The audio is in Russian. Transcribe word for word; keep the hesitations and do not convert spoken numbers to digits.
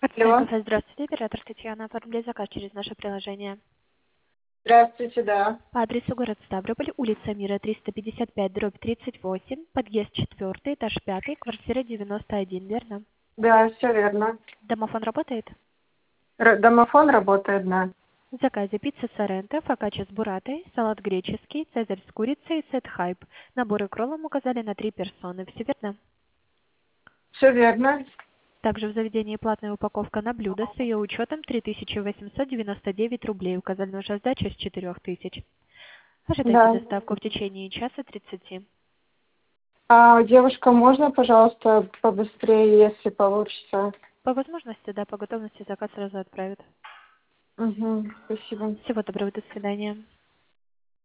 Алло. Официально, здравствуйте, оператор Татьяна. Оформляй заказ через наше приложение. Здравствуйте, да. По адресу город Ставрополь, улица Мира, триста пятьдесят пять, дробь тридцать восемь, подъезд четвертый, этаж пятый, квартира девяносто один, верно? Да, все верно. Домофон работает? Р- домофон работает, да. В заказе пицца Соренто, фокаччо с буратой, салат греческий, цезарь с курицей и сет хайп. Наборы к роллам указали на три персоны. Все верно? Все верно. Также в заведении платная упаковка на блюдо с ее учетом три тысячи восемьсот девяносто девять рублей. Указали уже сдача с четырех тысяч. Ожидайте Да. доставку в течение часа тридцати. А, девушка, можно, пожалуйста, побыстрее, если получится? По возможности, да, по готовности заказ сразу отправят. Угу, спасибо. Всего доброго, до свидания.